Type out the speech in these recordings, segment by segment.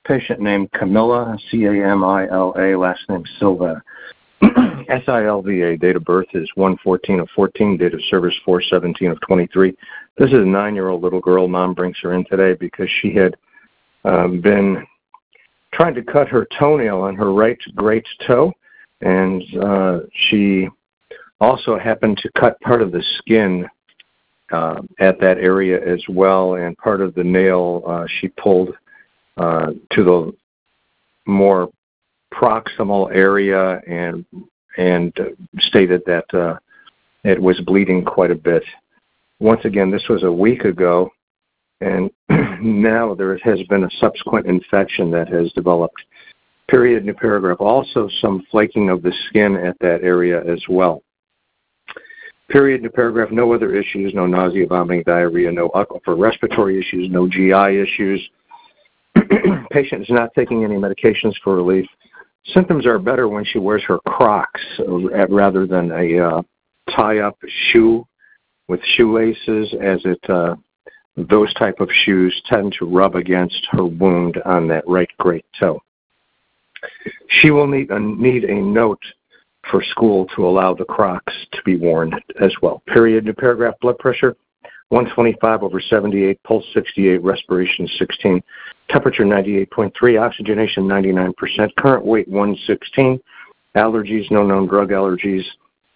patient named Camilla, Camila, last name Silva, Silva. Date of birth is 1/14 of 14, date of service 4/17 of 23. This is a 9-year-old little girl. Mom brings her in today because she had been trying to cut her toenail on her right great toe, and she also happened to cut part of the skin at that area as well, and part of the nail she pulled to the more proximal area and stated that it was bleeding quite a bit. Once again, this was a week ago, and now there has been a subsequent infection that has developed. Period, new paragraph. Also some flaking of the skin at that area as well. Period, new paragraph. No other issues, no nausea, vomiting, diarrhea, no upper respiratory issues, no GI issues. Patient is not taking any medications for relief. Symptoms are better when she wears her Crocs rather than a tie-up shoe with shoelaces, as those type of shoes tend to rub against her wound on that right great toe. She will need a note for school to allow the Crocs to be worn as well. Period, new paragraph. Blood pressure 125/78, pulse 68, respiration 16, temperature 98.3, oxygenation 99%, current weight 116, allergies, no known drug allergies.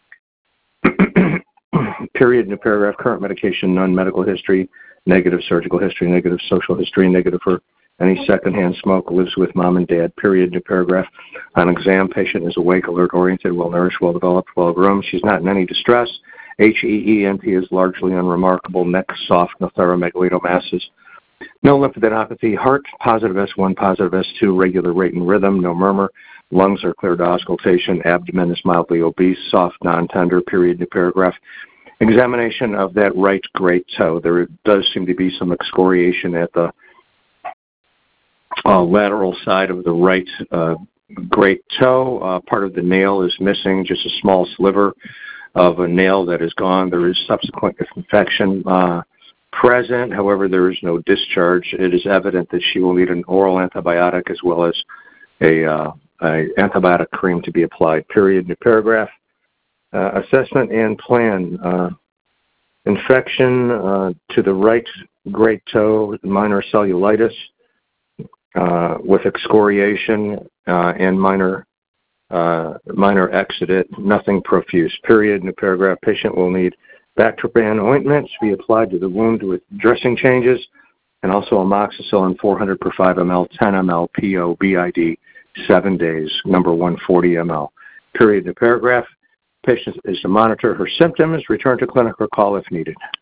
Period, new paragraph. Current medication, none. Medical history, negative. Surgical history, negative. Social history, negative for any secondhand smoke. Lives with mom and dad. Period, new paragraph. On exam, patient is awake, alert, oriented, well-nourished, well-developed, well-groomed. She's not in any distress. HEENP is largely unremarkable. Neck soft, no thyromegalitomasses. No lymphadenopathy. Heart, positive S1, positive S2, regular rate and rhythm, no murmur. Lungs are clear to auscultation. Abdomen is mildly obese, soft, non-tender. Period, new paragraph. Examination of that right great toe. There does seem to be some excoriation at the lateral side of the right great toe. Part of the nail is missing, just a small sliver of a nail that is gone. There is subsequent infection present. However, there is no discharge. It is evident that she will need an oral antibiotic as well as a antibiotic cream to be applied. Period, new paragraph. Assessment and plan. Infection to the right great toe, minor cellulitis with excoriation and minor exudate, nothing profuse. Period, new paragraph. Patient will need Bactroban ointment to be applied to the wound with dressing changes, and also amoxicillin 400 per 5 ml, 10 ml PO BID, 7 days, number 140 ml. Period, new paragraph. Patient is to monitor her symptoms, return to clinic or call if needed.